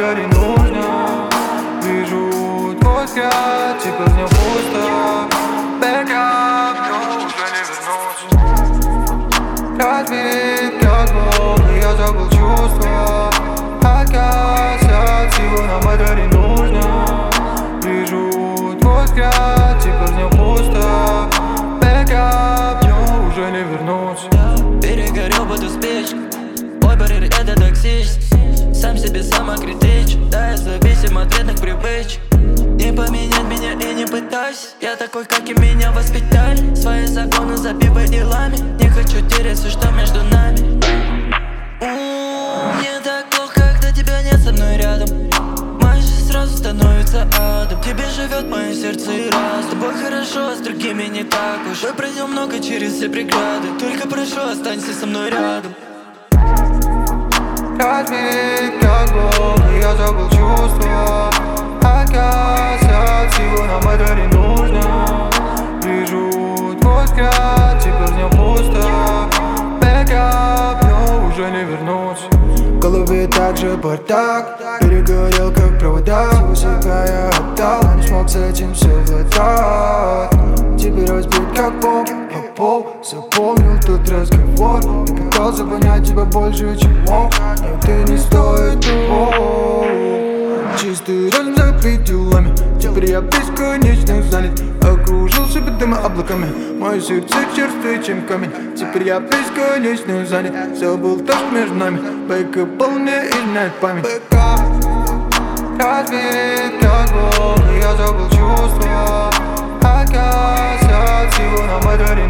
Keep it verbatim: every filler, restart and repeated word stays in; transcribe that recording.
батарей нужно. Вижу твой взгляд, типа в нем пусто. Бэкап, но уже не вернуться. Разбит как бомба, я забыл чувства. Отказ от всего, нам батарей нужно. Вижу твой взгляд, типа в нем пусто. Бэкап, но уже не вернуться. Перегорел под успеч. Мой барьер — это токсичность. Сам себе самокритичен. Да, я зависим от вредных привычек. Не поменять меня и не пытайся. Я такой, как и меня воспитали. Свои законы забивай делами. Не хочу терять все, что между нами. Мне так плохо, когда тебя нет со мной рядом. Моя жизнь сразу становится адом. Тебе живет мое сердце и раз. С тобой хорошо, а с другими не так уж. Мы пройдем много через все преграды. Только прошу, останься со мной рядом. Разбит как бомба, я забыл чувства. Отказ от всего, нам батарей нужно. Вижу твой взгляд, типа в нем пусто. Бэкап, но уже не вернуться. В голове также бардак, перегорел как провода. Всего себя я отдал, но не смог с этим совладать. Теперь разбит как бомба, а пол запомнил тот разговор. Я пытался понять тебя больше, чем мог, но ты не стоит того. Чистый разум забит делами, теперь я бесконечно занят. Окружил себя дыма облаками, мое сердце черствее, чем камень. Теперь я бесконечно занят, забыл то, что между нами. Бэкап был, не изменяет память. Бэкап разбит как бомба, я забыл чувства. Отказ от всего, нам батарей